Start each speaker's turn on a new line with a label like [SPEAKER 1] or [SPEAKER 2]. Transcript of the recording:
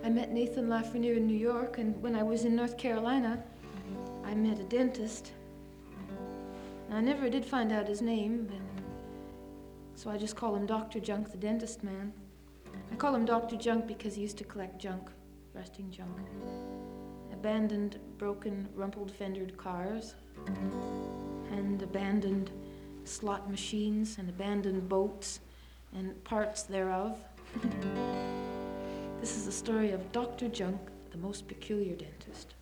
[SPEAKER 1] I met Nathan Lafreniere in New York, and when I was in North Carolina, I met a dentist. I never did find out his name, but so I just call him Dr. Junk, the dentist man. I call him Dr. Junk because he used to collect junk, rusting junk. Abandoned, broken, rumpled-fendered cars, and abandoned slot machines, and abandoned boats, and parts thereof. This is the story of Dr. Junk, the most peculiar dentist.